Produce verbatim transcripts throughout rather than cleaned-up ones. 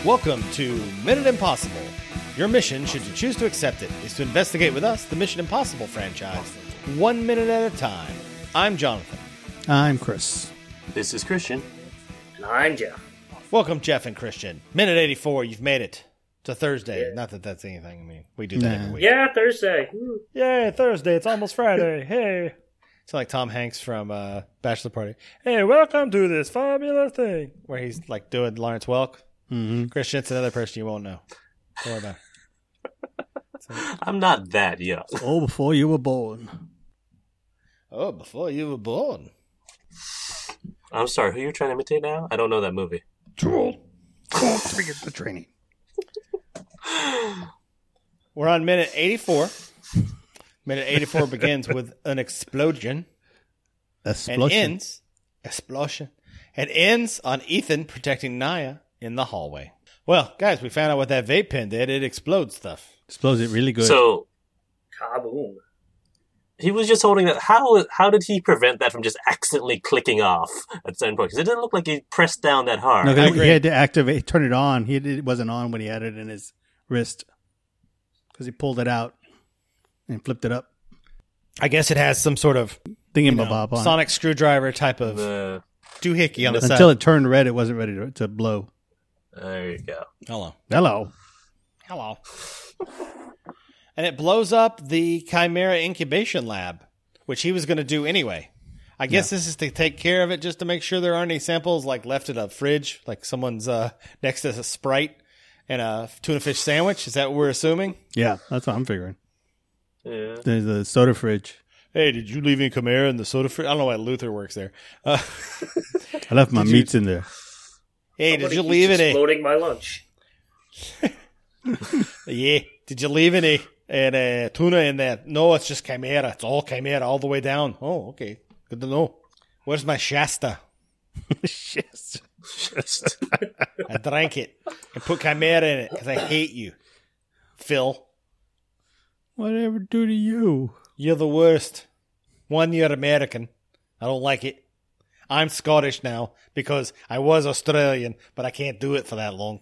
Welcome to Minute Impossible. Your mission, should you choose to accept it, is to investigate with us the Mission Impossible franchise, one minute at a time. I'm Jonathan. I'm Chris. This is Christian. And I'm Jeff. Welcome, Jeff and Christian. Minute eighty-four, you've made it to Thursday. Yeah. Not that that's anything. I mean, we do that Nah. every week. Yeah, Thursday. Woo. Yay, Thursday. It's almost Friday. Hey. It's like Tom Hanks from uh, Bachelor Party. Hey, welcome to this fabulous thing. Where he's like doing Lawrence Welk. Mm-hmm. Christian, it's another person you won't know. Don't worry about it. So, I'm not that young. Oh, before you were born. oh, before you were born. I'm sorry, who you're trying to imitate now? I don't know that movie. Too old. Too old to begin the training. We're on minute eighty-four. Minute eighty-four begins with an explosion Explosion. and ends explosion and ends on Ethan protecting Naya in the hallway. Well, guys, we found out what that vape pen did. It explodes stuff. Explodes it really good. So Kaboom. he was just holding that. How how did he prevent that from just accidentally clicking off at certain point? Because it didn't look like he pressed down that hard. no, I 'cause agree. he had to activate, turn it on. He did, it wasn't on when he had it in his wrist because he pulled it out and flipped it up. I guess it has some sort of Thingy you know, bob on. sonic screwdriver type of The, doohickey on the Until side. it turned red, it wasn't ready to, to blow. there you go. Hello. Hello. Hello. And it blows up the Chimera incubation lab, which he was going to do anyway. I guess this is to take care of it, just to make sure there aren't any samples like left in a fridge, like someone's uh, next to a Sprite and a tuna fish sandwich. Is that what we're assuming? Yeah, that's what I'm figuring. Yeah. There's the soda fridge. Hey, did you leave any Chimera in the soda fridge? I don't know why Luther works there. Uh, I left my Did you- meats in there. hey, Somebody did you keeps leave any? exploding my lunch. Yeah, did you leave any and uh, tuna in there? No, it's just Chimera. It's all Chimera all the way down. Oh, okay, good to know. Where's my Shasta? Shit. Just, I drank it and put Chimera in it because I hate you, Phil. Whatever do to you? You're the worst. One, you're American. I don't like it. I'm Scottish now because I was Australian, but I can't do it for that long.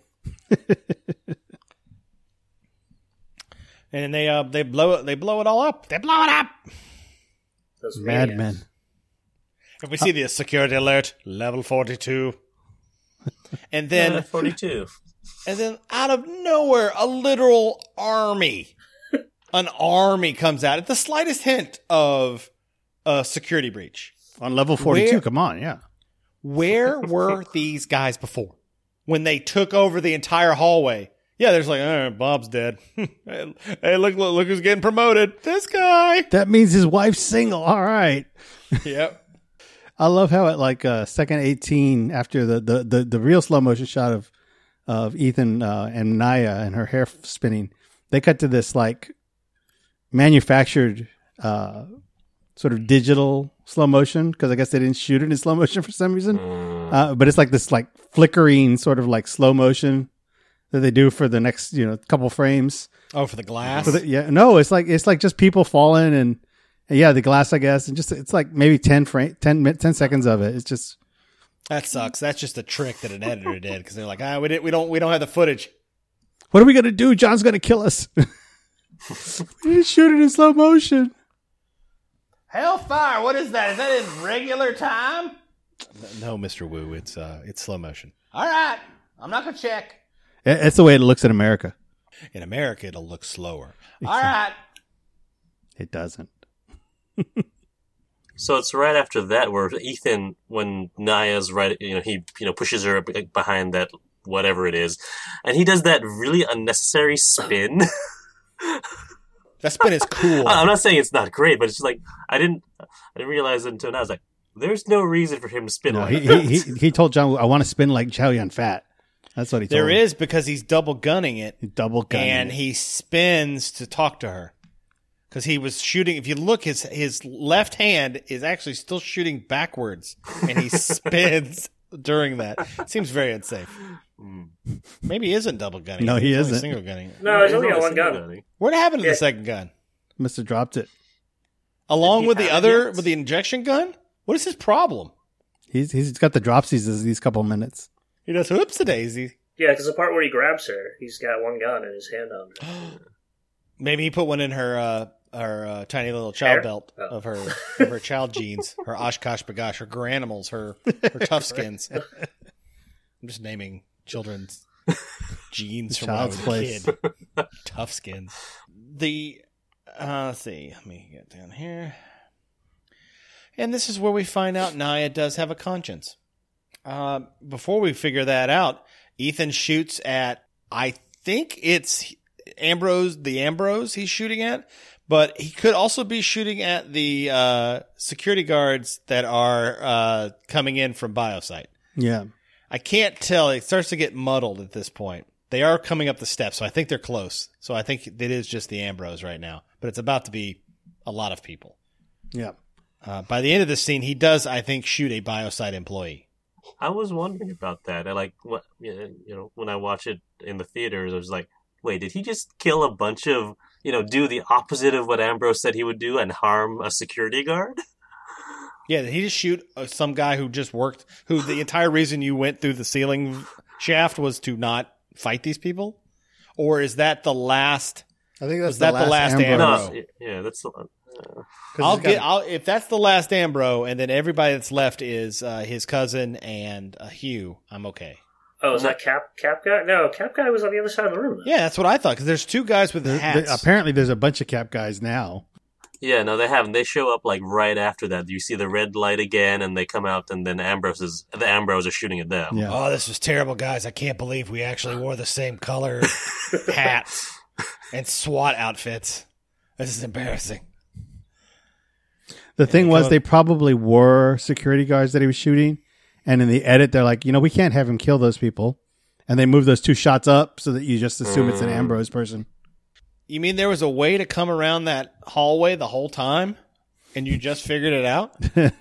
And they uh they blow it they blow it all up. They blow it up. Those maniacs. Madmen. If we see the security alert, level forty-two. And then yeah, forty-two. and then out of nowhere, a literal army. An army comes out at the slightest hint of a security breach. On level forty-two, Where- come on, yeah. Where were these guys before? When they took over the entire hallway. Yeah, there's like, oh, Bob's dead. Hey, look, look, look who's getting promoted. This guy. That means his wife's single. All right. Yep. I love how at like uh, second eighteen, after the, the, the, the real slow motion shot of of Ethan uh, and Naya and her hair spinning, they cut to this like manufactured uh, sort of digital slow motion because I guess they didn't shoot it in slow motion for some reason. Uh, but it's like this like flickering sort of like slow motion that they do for the next you know couple frames. Oh, for the glass? For the, yeah, no, it's like it's like just people falling and, and yeah, the glass, I guess, and just it's like maybe ten frame, ten, min- ten seconds of it. It's just That sucks. That's just a trick that an editor did because they're like, ah, we, didn't, we don't we don't have the footage. what are we gonna do? John's gonna kill us. We didn't shoot it in slow motion. Hellfire, what is that? Is that in regular time? No, Mister Wu, it's uh, it's slow motion. All right, I'm not gonna check. Yeah, that's the way it looks in America. In America, it'll look slower. All right. It doesn't. So it's right after that where Ethan, when Naya's right, you know, he you know pushes her behind that whatever it is, and he does that really unnecessary spin. That spin is cool. I'm not saying it's not great, but it's just like I didn't, I didn't realize it until now. I was like, there's no reason for him to spin No, like he, that. he he he told John, "I want to spin like Chow Yun Fat." That's what he told There him. is because he's double gunning it. He double gun. And he spins to talk to her because he was shooting. If you look, his his left hand is actually still shooting backwards, and he spins during that. Seems very unsafe. Maybe he isn't double gunning. No, Maybe he he's only isn't. single gunning. No, he's only There's got one single gun. gunning. What happened to Yeah. the second gun? Must have dropped it. Along he with the have it other yet? with the injection gun. What is his problem? He's he's got the dropsies these couple minutes. He does whoopsie daisy. Yeah, because the part where he grabs her, he's got one gun in his hand on her. Maybe he put one in her uh, her uh, tiny little child Hair? belt Oh. of her of her child jeans, her Oshkosh Bagosh, her Garanimals, her her tough skins. I'm just naming children's jeans from when I was Child's a place. kid. Tough skins. The uh, let's see. Let me get down here. And this is where we find out Naya does have a conscience. Uh, before we figure that out, Ethan shoots at, I think it's Ambrose, the Ambrose he's shooting at, but he could also be shooting at the uh, security guards that are uh, coming in from Biosite. Yeah. I can't tell. It starts to get muddled at this point. They are coming up the steps, so I think they're close. So I think it is just the Ambrose right now, but it's about to be a lot of people. Yeah. Uh, by the end of the scene, he does, I think, shoot a Biosite employee. I was wondering about that. I like what you know when I watch it in the theaters. I was like, wait, did he just kill a bunch of you know do the opposite of what Ambrose said he would do and harm a security guard? Yeah, did he just shoot uh, some guy who just worked? Who the entire reason you went through the ceiling shaft was to not fight these people, or is that the last? I think Was that the last Ambrose. Ambrose? No, yeah, that's. Uh, 'Cause I'll he's got- get. I'll, if that's the last Ambro, and then everybody that's left is uh, his cousin and uh, Hugh, I'm okay. Oh, is that Cap Cap Guy? No, Cap Guy was on the other side of the room. Then. Yeah, that's what I thought. Because there's two guys with there- hats. there- apparently, there's a bunch of Cap guys now. yeah, no, they haven't. They show up like right after that. You see the red light again, and they come out, and then Ambrose is the Ambrose are shooting at them. Yeah. Oh, this was terrible, guys! I can't believe we actually wore the same color hats and SWAT outfits. This is embarrassing. The thing they was, come they up- probably were security guards that he was shooting, and in the edit, they're like, you know, we can't have him kill those people, and they move those two shots up so that you just assume it's an Mm. Ambrose person. You mean there was a way to come around that hallway the whole time, and you just figured it out?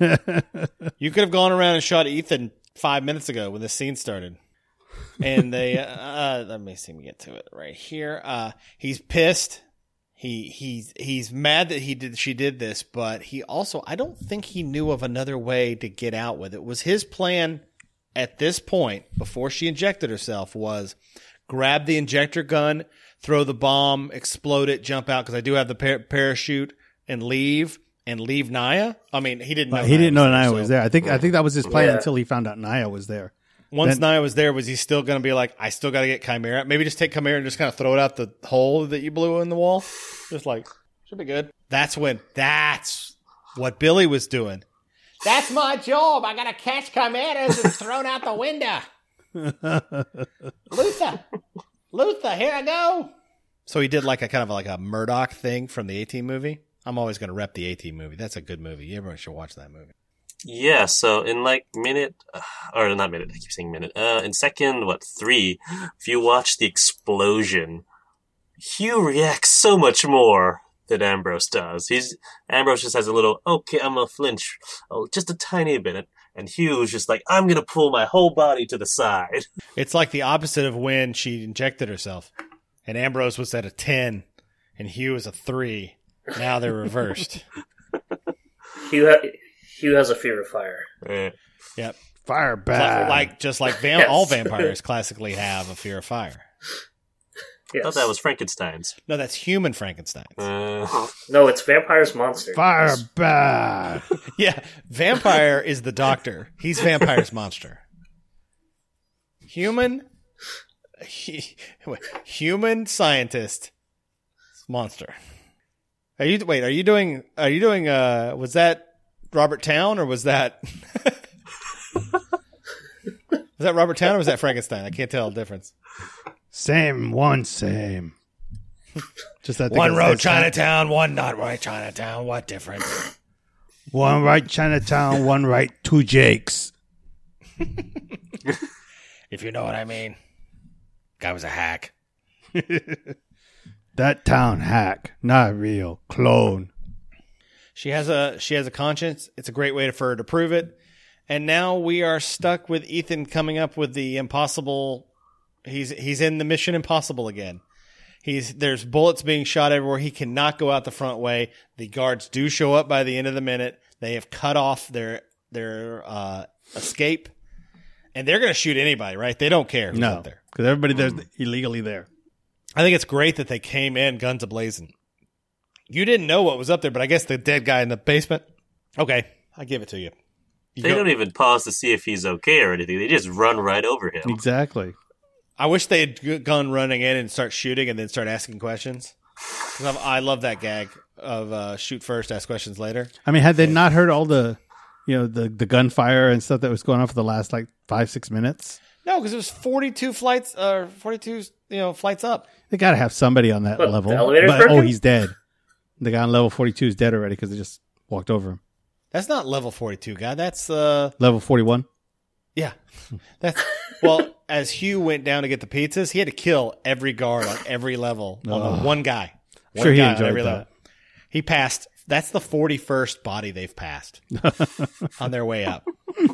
You could have gone around and shot Ethan five minutes ago when the scene started. And they, uh, uh, let me see me get to it right here. Uh, he's pissed. He he's he's mad that he did she did this, but he also I don't think he knew of another way to get out with it. It was his plan at this point before she injected herself was grab the injector gun, throw the bomb, explode it, jump out because I do have the par- parachute and leave and leave Naya. I mean, he didn't know But he didn't know was Naya so- was there. I think I think that was his plan Yeah. until he found out Naya was there. Once Then- Naya was there, was he still going to be like, I still got to get Chimera? Maybe just take Chimera and just kind of throw it out the hole that you blew in the wall? Just like, should be good. That's when, that's what Billy was doing. That's my job. I got to catch Chimeras and throw it out the window. Luther, Luther, here I go. So he did like a kind of like a Murdoch thing from the A-Team movie. I'm always going to rep the A-Team movie. That's a good movie. Everyone should watch that movie. Yeah, so in like minute, uh, or not minute, I keep saying minute, uh, in second, what, three, if you watch the explosion, Hugh reacts so much more than Ambrose does. He's, Ambrose just has a little, okay, I'm gonna flinch, oh, just a tiny bit, and Hugh's just like, I'm gonna pull my whole body to the side. It's like the opposite of when she injected herself. And Ambrose was at a ten, and Hugh was a three. Now they're reversed. Hugh, ha- Hugh has a fear of fire. Eh. Yep. Fire Like, back. like just like vam- Yes. all vampires classically have a fear of fire. I Yes. thought that was Frankenstein's. No, that's human Frankenstein. Uh, No, it's vampires monster. Fire back. Yeah, vampire is the doctor. He's vampire's monster. Human, he, human scientist, monster. Are you wait? Are you doing? Are you doing? Uh, was that Robert Town or was that? Was that Robert Town or was that Frankenstein? I can't tell the difference. Same one, same. Just I think One it road says- Chinatown, one not right Chinatown. What difference? One right Chinatown, one right two Jakes. If you know what I mean. Guy was a hack. That town hack, not real. Clone. She has a she has a conscience. It's a great way for her to prove it. And now we are stuck with Ethan coming up with the impossible. He's he's in the Mission Impossible again. He's there's bullets being shot everywhere. He cannot go out the front way. The guards do show up by the end of the minute. They have cut off their their uh, escape, And they're going to shoot anybody, right? They don't care who's No, up there. because everybody there's illegally there. I think it's great that they came in guns a-blazing. You didn't know what was up there, but I guess the dead guy in the basement. Okay, I give it to you. you They go- don't even pause to see if he's okay or anything. They just run right over him. Exactly. I wish they had g- gone running in and start shooting and then start asking questions. 'Cause I'm- I love that gag of uh, shoot first, ask questions later. I mean, had they not heard all the, you know, the the gunfire and stuff that was going on for the last like five six minutes, No, because it was forty-two flights, uh, forty-two, you know, flights up. they got to have somebody on that What, level. the elevator's But oh, broken? he's dead. The guy on level forty-two is dead already because they just walked over him. That's not level forty-two, guy. That's uh, Level forty-one. yeah. That's well. As Hugh went down to get the pizzas, he had to kill every guard on every level on the one guy. One Sure, he guy on enjoyed every that. level. He passed. That's the forty-first body they've passed on their way up.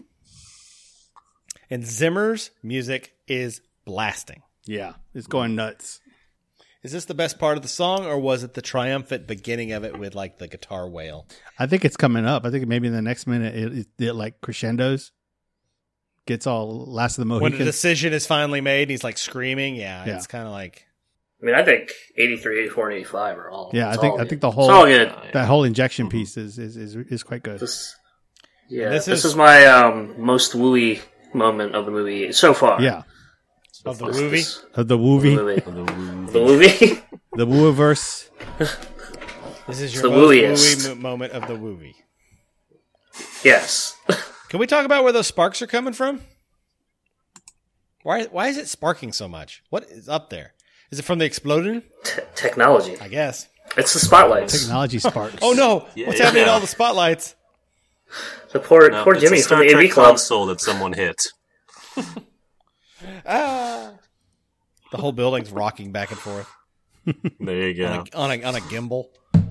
And Zimmer's music is blasting. Yeah, it's going nuts. Is this the best part of the song, or was it the triumphant beginning of it with like the guitar wail? I think it's coming up. I think maybe in the next minute it, it, it like crescendos, gets all Last of the When the Mohicans. decision is finally made, and he's like screaming. Yeah, Yeah. it's kind of like I mean, I think eighty-three, eighty-four, and eighty-five are all. Yeah, I it's think all I good. think the It's whole all good. that whole injection piece is is, is, is quite good. This, yeah, This this, is- is, my um, most wooey moment of the movie so far. Yeah, of the This- movie. this- of the the movie, movie. The movie. the Wooverse. This is It's your the most wooiest. wooey mo- moment of the movie. Yes. Can we talk about where those sparks are coming from? Why why is it sparking so much? What is up there? Is it from the explosion? T- technology. I guess. It's the spotlights. Technology sparks. Oh no! Yeah, What's happening yeah. to all the spotlights? The poor, No, poor it's Jimmy a Star from the A V Trek Club. console that someone hit. Ah! The whole building's rocking back and forth There you on, go. a, on, a, on a gimbal.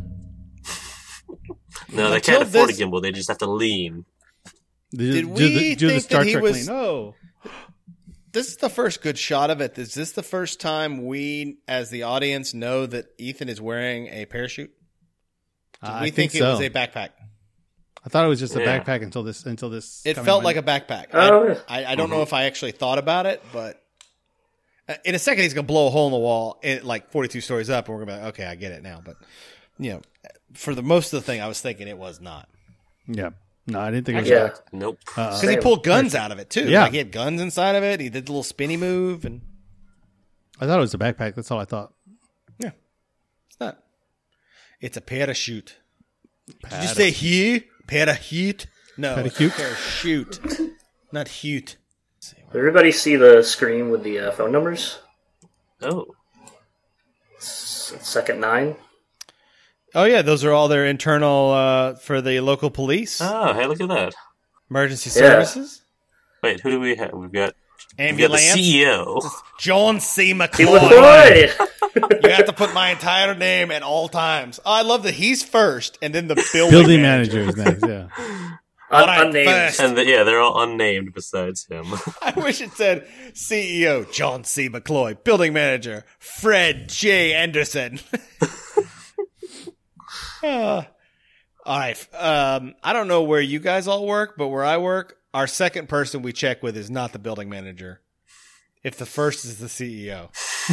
No, they Until can't afford this- a gimbal. They just have to lean. Do, Did do we the, do the think Star that he Trek was- lean. Oh, This is the first good shot of it. Is this the first time we, as the audience, know that Ethan is wearing a parachute? Did I we think, think, so. it was a backpack? I thought it was just a Yeah. backpack until this until this. It coming felt right- like a backpack. Oh, yeah. I, I, I don't know if I actually thought about it, but uh, in a second he's going to blow a hole in the wall, in, like forty-two stories up, and we're going to be like, okay, I get it now. But, you know, for the most of the thing, I was thinking it was not. Yeah. No, I didn't think it was. Yeah. Nope. Uh, Because he Same. pulled guns out of it, too. Yeah. Like, he had guns inside of it. He did the little spinny move, and I thought it was a backpack. That's all I thought. yeah, it's not. It's a parachute. Did you say here? Parachute? No, Parachute? it's parachute, not hute. Did everybody see the screen with the uh, phone numbers? Oh. S- Second nine. Oh yeah, those are all their internal uh, for the local police, Oh, hey, look at that. emergency Yeah. services, Wait, who do we have? We've got, we've got the ambulance. C E O. John C. He McCloy. McCoy! You have to put my entire name at all times. Oh, I love that he's first, and then the building, Building manager. manager is next. Yeah. Un- All right, unnamed. first. And the, yeah, they're all unnamed besides him. I wish it said C E O John C. McCloy, building manager Fred J. Anderson. Uh, all right. Um, I don't know where you guys all work, but where I work, our second person we check with is not the building manager. If the first is the C E O.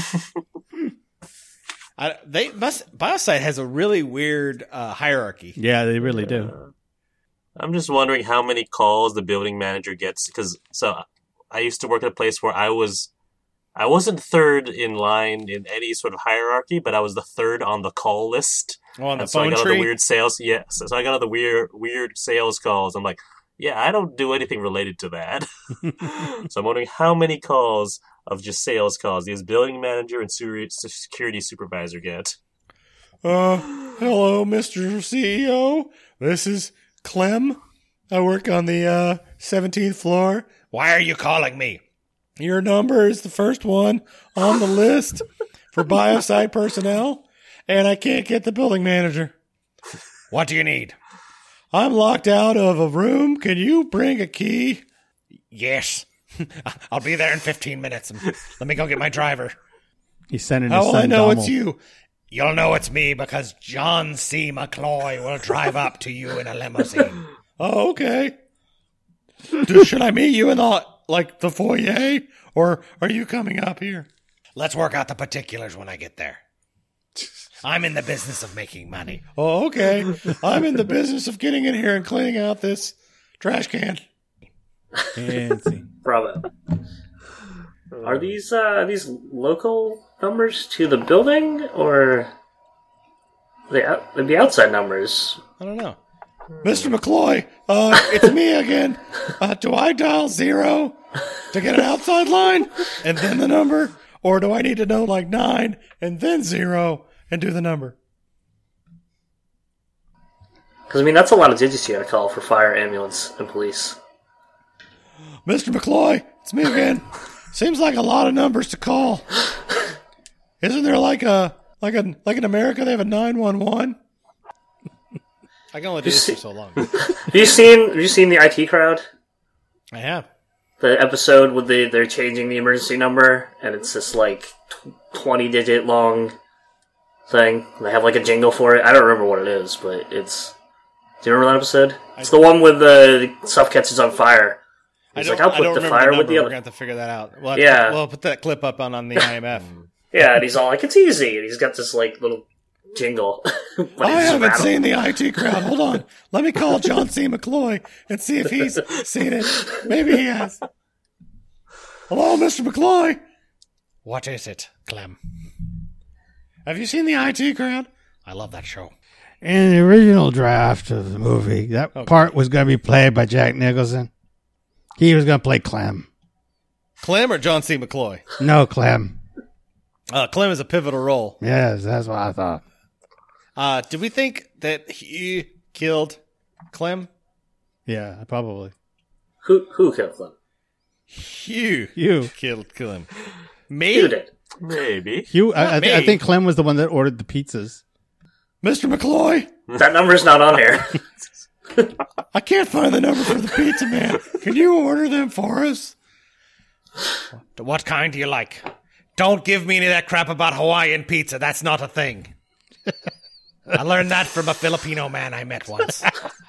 I, they must. Biosite has a really weird uh, hierarchy. Yeah, they really do. I'm just wondering how many calls the building manager gets. Because so I used to work at a place where I was, I wasn't third in line in any sort of hierarchy, but I was the third on the call list. Oh, on the And so I phone got all the tree. weird sales. Yes, so I got all the weird, weird sales calls. I'm like, yeah, I don't do anything related to that. So I'm wondering how many calls of just sales calls these building manager and su- security supervisor get. Uh, hello, Mister C E O. This is Clem. I work on the uh, seventeenth floor. Why are you calling me? Your number is the first one on the list for biosite personnel, and I can't get the building manager. What do you need? I'm locked out of a room. Can you bring a key? Yes. I'll be there in fifteen minutes. Let me go get my driver. He's sending his How will son I know Dommel. it's you? You'll know it's me because John C. McCloy will drive up to you in a limousine. Oh, okay. Do, should I meet you in the like the foyer, or are you coming up here? Let's work out the particulars when I get there. I'm in the business of making money. Oh, okay. I'm in the business of getting in here and cleaning out this trash can. Fancy. Bravo. Are these uh, are these local numbers to the building, or the out- the outside numbers? I don't know. Mister McCloy, uh, it's me again. Uh, do I dial zero to get an outside line and then the number? Or do I need to know like nine and then zero and do the number? Because, I mean, that's a lot of digits you gotta call for fire, ambulance, and police. Mister McCloy, it's me again. Seems like a lot of numbers to call. Isn't there like a like a like in America they have a nine one one? I can only do this for so long. Have you seen Have you seen the I T crowd? I have. The episode with the they're changing the emergency number, and it's this like twenty digit long thing. They have like a jingle for it. I don't remember what it is, but it's. Do you remember that episode? It's the one with the stuff catches on fire. He's like, I'll put the fire the with the We're other. gonna have to figure that out. We'll have Yeah. to, we'll put that clip up on on the I M F. Yeah, and he's all like, it's easy, and he's got this like little jingle. But I it's haven't rattled. seen the I T crowd. Hold on. Let me call John C. McCloy and see if he's seen it. Maybe he has. Hello, Mister McCloy. What is it, Clem? Have you seen the I T crowd? I love that show. In the original draft of the movie, that Okay. part was going to be played by Jack Nicholson. He was going to play Clem. Clem or John C. McCloy? No, Clem. Uh, Clem is a pivotal role. Yes, that's what I thought. Uh, did we think that he killed Clem? Yeah, probably. Who who killed them? Hugh You. killed Clem. Me? Who did? Maybe. You, I, I, th- I me. think Clem was the one that ordered the pizzas. Mister McCloy? That number's not on here. I can't find the number for the pizza man. Can you order them for us? What kind do you like? Don't give me any of that crap about Hawaiian pizza. That's not a thing. I learned that from a Filipino man I met once.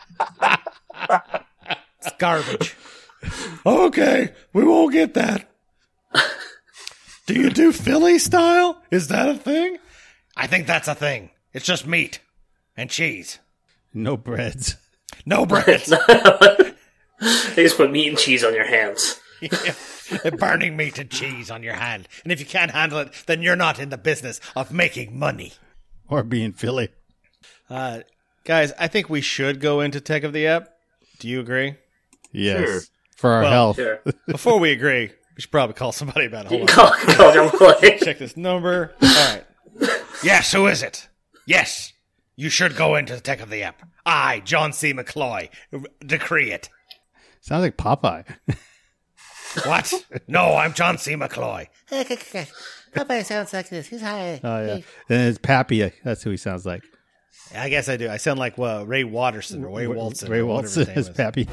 It's garbage. Okay, we won't get that. Do you do Philly style? Is that a thing? I think that's a thing. It's just meat and cheese. No breads. No bread. They just put meat and cheese on your hands. Burning meat and cheese on your hand. And if you can't handle it, then you're not in the business of making money. Or being Philly. Uh, guys, I think we should go into Tech of the Ep. Do you agree? Yes. Sure. For our Well, health. Sure. Before we agree, we should probably call somebody about it. Hold on. Call, call John McCloy. Check this number. All right. Yes, who is it? Yes, you should go into the Tech of the Ep. I, John C. McCloy, r- decree it. Sounds like Popeye. What? No, I'm John C. McCloy. Popeye sounds like this. He's high. Oh, yeah. And it's Pappy. That's who he sounds like. I guess I do. I sound like well, Ray Watterson or Ray Walton. Ray or whatever Walton his name is is. Pappy.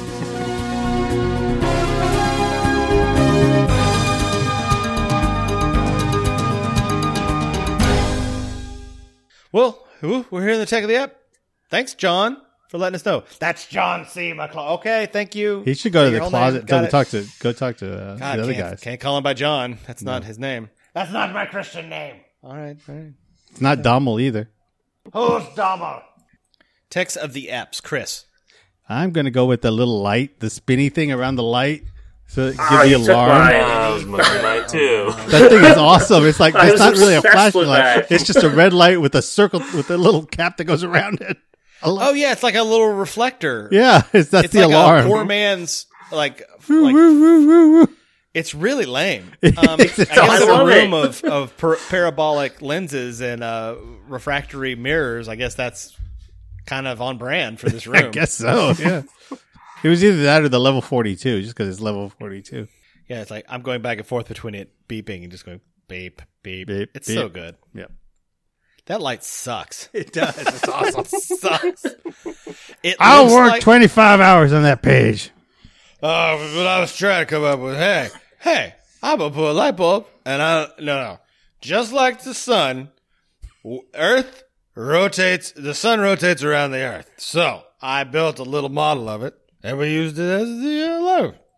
Well, whew, we're here in the Tech of the Ep. Thanks, John, for letting us know. That's John C. McCloy. Okay, thank you. He should go to Say the your whole closet. name. Tell Got him it. to talk to, go talk to uh, God, the other can't, guys. Can't call him by John. That's not his name. That's not my Christian name. All right, all right. It's not Dommel either. Who's Dommel? Text of the Eps, Chris. I'm going to go with the little light, the spinny thing around the light. So it gives Ah, the you took alarm. mine. That was my mine too. That thing is awesome. It's like I it's was not really a obsessed with flashlight. that. It's just a red light with a circle with a little cap that goes around it. I love- Oh yeah, it's like a little reflector. yeah, it's that's it's the like alarm. a poor man's like. Woo, like woo, woo, woo, woo. it's really lame. Um, I guess in a awesome. room of of per- parabolic lenses and uh, refractory mirrors, I guess that's kind of on brand for this room. I guess so. Yeah, it was either that or the level forty-two, just because it's level forty-two. Yeah, it's like I'm going back and forth between it beeping and just going beep beep. Beep, it's beep. so good. Yep, That light sucks. it does. It's awesome. Sucks. It I'll looks work like- twenty-five hours on that page. Oh, but I was trying to come up with, hey, hey, I'm gonna put a light bulb, and I no, no, just like the sun, w- Earth rotates. The sun rotates around the Earth. So I built a little model of it, and we used it as the uh, load.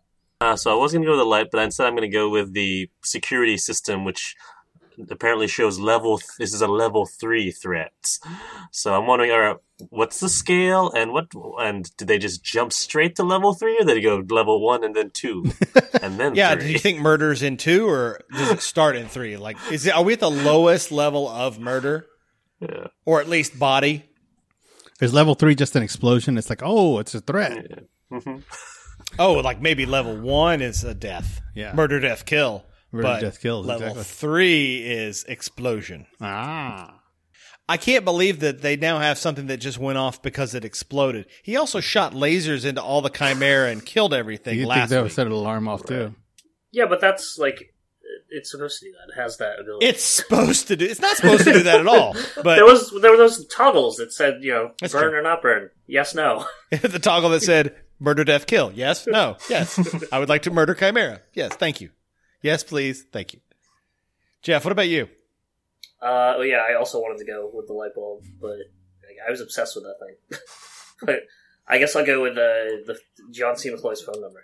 Uh, so I was going to go with the light, but instead I'm going to go with the security system, which apparently shows level. Th- this is a level three threat. So I'm wondering, all right, what's the scale, and what? And did they just jump straight to level three, or did they go level one and then two, and then Yeah, three? do you think murder's in two, or does it start in three? Like, is it? Are we at the lowest level of murder, Yeah. or at least body? Is level three just an explosion? It's like, oh, it's a threat. Yeah. Mm-hmm. Oh, like maybe level one is a death. Yeah. Murder, death, kill. Murder, but death, kills, Level exactly. three is explosion. Ah. I can't believe that they now have something that just went off because it exploded. He also shot lasers into all the Chimera and killed everything You think last they would week. set an alarm off too? Yeah, but that's like it's supposed to do that. It has that ability. It's supposed to do. It's not supposed to do that at all. But there was there were those toggles that said, you know, That's burn true. or not burn. Yes, no. the toggle that said murder, death, kill. Yes, no, yes. I would like to murder Chimera. Yes, thank you. Yes, please, thank you. Jeff, what about you? Uh, well, yeah, I also wanted to go with the light bulb, but like, I was obsessed with that thing. But I guess I'll go with uh, the John C. McCloy's phone number.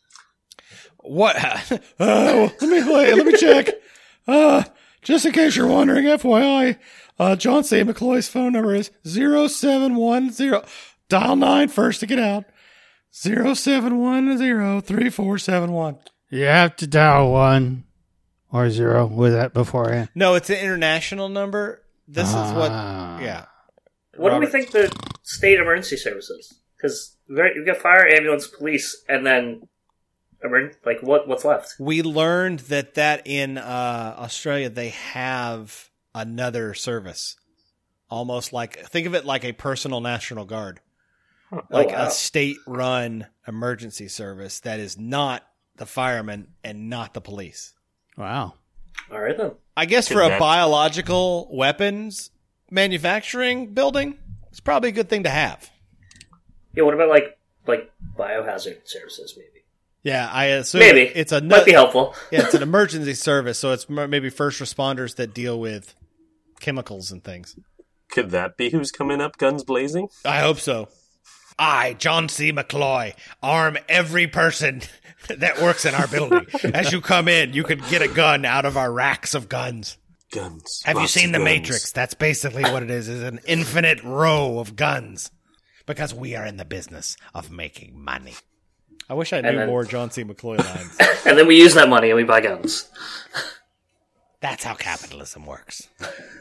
What? Oh, let me wait, let me check. Uh, just in case you're wondering, F Y I, uh, John C. McCloy's phone number is zero seven one zero. Dial nine first to get out. zero seven one zero three four seven one. You have to dial one or zero with that beforehand. No, it's an international number. This is what. Ah. Yeah. What do we Robert. think the state emergency service is? Because you've got fire, ambulance, police, and then emer- like what? What's left? We learned that that in uh, Australia they have another service, almost like think of it like a personal National Guard, like Oh, wow. a state-run emergency service that is not the firemen and not the police. Wow. All right then. I guess Could for a that- biological weapons manufacturing building, it's probably a good thing to have. Yeah. What about like like biohazard services? Maybe. Yeah, I assume Maybe it's a might be helpful. yeah, it's an emergency service, so it's m- maybe first responders that deal with chemicals and things. Could that be who's coming up guns blazing? I hope so. I, John C. McCloy, arm every person that works in our building. As you come in, you can get a gun out of our racks of guns. Guns. Have you Lots seen of The guns. Matrix? That's basically what it is, is an infinite row of guns. Because we are in the business of making money. I wish I knew And then- more John C. McCloy lines. And then we use that money and we buy guns. That's how capitalism works.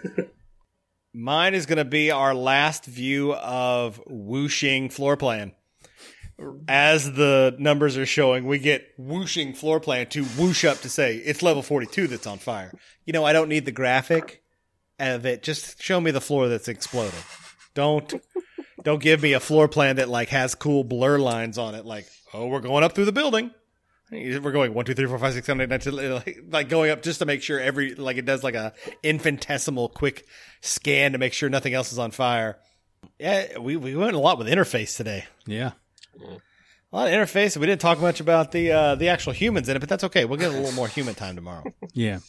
Mine is going to be our last view of whooshing floor plan. As the numbers are showing, we get whooshing floor plan to whoosh up to say it's level forty-two that's on fire. You know, I don't need the graphic of it. Just show me the floor that's exploding. Don't don't give me a floor plan that like has cool blur lines on it. Like, oh, we're going up through the building. We're going one, two, three, four, five, six, seven, eight, nine, ten, like, like going up just to make sure every like it does like a infinitesimal quick scan to make sure nothing else is on fire. Yeah, we we went a lot with interface today. Yeah. A lot of interface. We didn't talk much about the uh, the actual humans in it, but that's okay. We'll get a little more human time tomorrow, Yeah.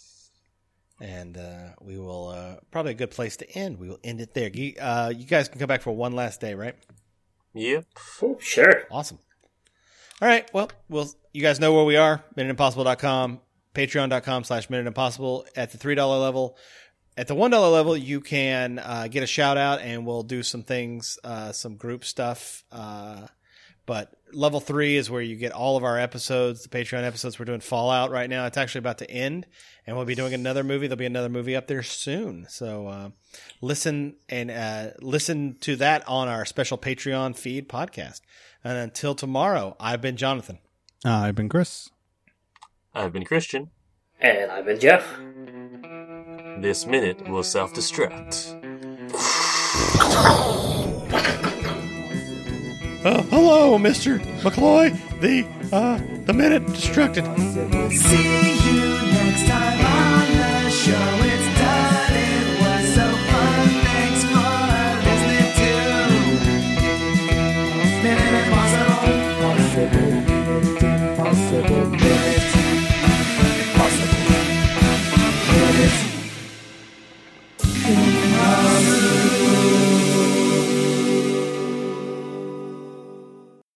and uh, we will uh, probably a good place to end. We will end it there. You, uh, you guys can come back for one last day, right? Yep. Oh, sure. Awesome. All right. Well, we'll you guys know where we are. minute impossible dot com, patreon dot com slash minute impossible at the three dollars level. At the one dollar level, you can uh, get a shout out and we'll do some things, uh, some group stuff. Uh, but level three is where you get all of our episodes, the Patreon episodes. We're doing Fallout right now. It's actually about to end and we'll be doing another movie. There'll be another movie up there soon. So uh, listen and uh, listen to that on our special Patreon feed podcast. And until tomorrow, I've been Jonathan. Uh, I've been Chris. I've been Christian. And I've been Jeff. This minute will self-destruct. Uh, hello, Mister McCloy. The uh, the minute destructed. See you next time on the show.